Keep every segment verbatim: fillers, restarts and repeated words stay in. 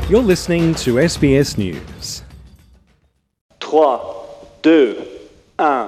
You're listening to S B S News. trois, deux, un,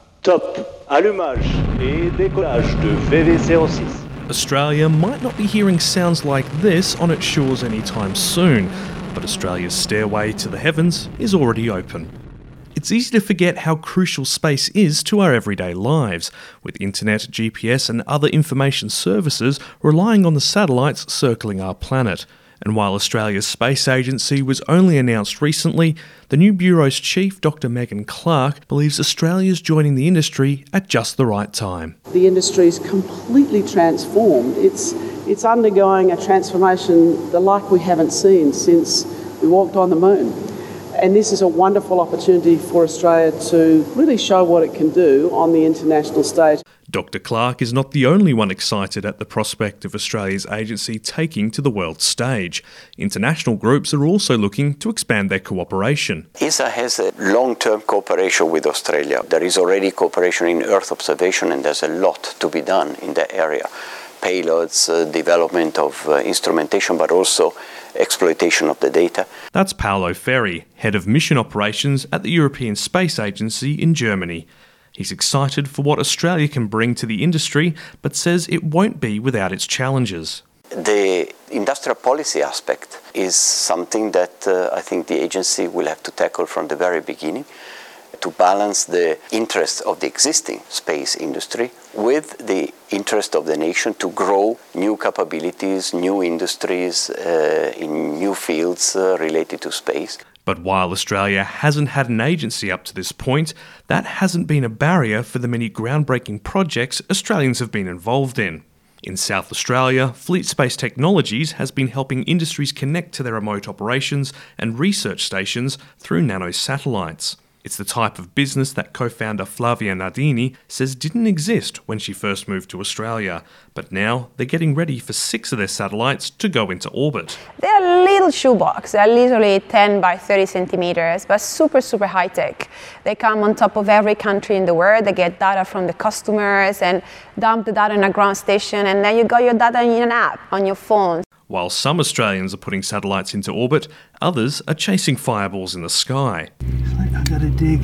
top, allumage et décollage de V V zéro six. Australia might not be hearing sounds like this on its shores anytime soon, but Australia's stairway to the heavens is already open. It's easy to forget how crucial space is to our everyday lives, with internet, G P S and other information services relying on the satellites circling our planet. And while Australia's space agency was only announced recently, the new Bureau's chief, Doctor Megan Clark, believes Australia's joining the industry at just the right time. The industry's completely transformed. It's, it's undergoing a transformation the like we haven't seen since we walked on the moon. And this is a wonderful opportunity for Australia to really show what it can do on the international stage. Doctor Clark is not the only one excited at the prospect of Australia's agency taking to the world stage. International groups are also looking to expand their cooperation. E S A has a long-term cooperation with Australia. There is already cooperation in Earth observation, and there's a lot to be done in that area. Payloads, uh, development of uh, instrumentation, but also exploitation of the data. That's Paolo Ferri, head of mission operations at the European Space Agency in Germany. He's excited for what Australia can bring to the industry, but says it won't be without its challenges. The industrial policy aspect is something that uh, I think the agency will have to tackle from the very beginning, to balance the interest of the existing space industry with the interest of the nation to grow new capabilities, new industries uh, in new fields uh, related to space. But while Australia hasn't had an agency up to this point, that hasn't been a barrier for the many groundbreaking projects Australians have been involved in. In South Australia, Fleet Space Technologies has been helping industries connect to their remote operations and research stations through nanosatellites. It's the type of business that co-founder Flavia Nardini says didn't exist when she first moved to Australia, but now they're getting ready for six of their satellites to go into orbit. They're a little shoebox. They're literally ten by thirty centimeters, but super, super high tech. They come on top of every country in the world. They get data from the customers and dump the data in a ground station, and then you got your data in an app on your phone. While some Australians are putting satellites into orbit, others are chasing fireballs in the sky. It's like I gotta dig.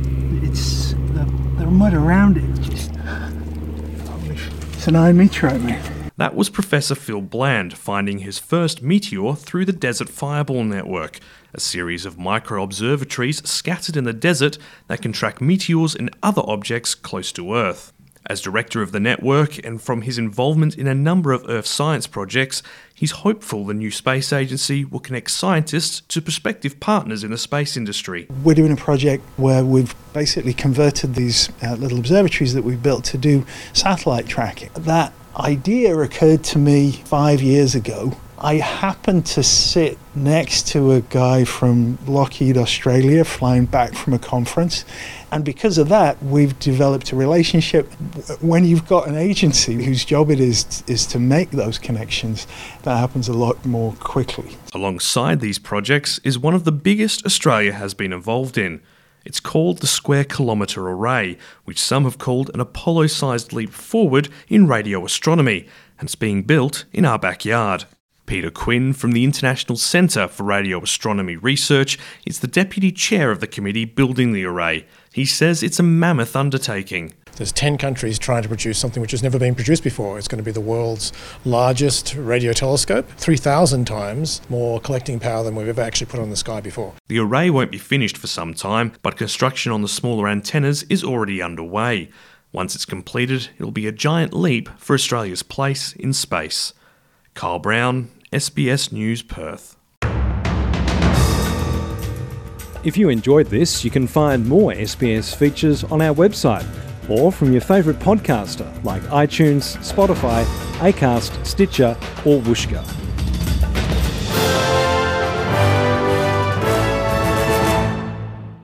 It's the, the mud around it. Just, it's an iron meteorite, mate. That was Professor Phil Bland finding his first meteor through the Desert Fireball Network, a series of micro-observatories scattered in the desert that can track meteors and other objects close to Earth. As director of the network, and from his involvement in a number of Earth science projects, he's hopeful the new space agency will connect scientists to prospective partners in the space industry. We're doing a project where we've basically converted these uh, little observatories that we've built to do satellite tracking. That idea occurred to me five years ago. I happened to sit next to a guy from Lockheed Australia flying back from a conference, and because of that we've developed a relationship. When you've got an agency whose job it is is to make those connections, that happens a lot more quickly. Alongside these projects is one of the biggest Australia has been involved in. It's called the Square Kilometre Array, which some have called an Apollo-sized leap forward in radio astronomy, and it's being built in our backyard. Peter Quinn from the International Centre for Radio Astronomy Research is the deputy chair of the committee building the array. He says it's a mammoth undertaking. There's ten countries trying to produce something which has never been produced before. It's going to be the world's largest radio telescope, three thousand times more collecting power than we've ever actually put on the sky before. The array won't be finished for some time, but construction on the smaller antennas is already underway. Once it's completed, it'll be a giant leap for Australia's place in space. Kyle Brown, S B S News, Perth. If you enjoyed this, you can find more S B S features on our website or from your favourite podcaster like iTunes, Spotify, Acast, Stitcher or Whooshkaa.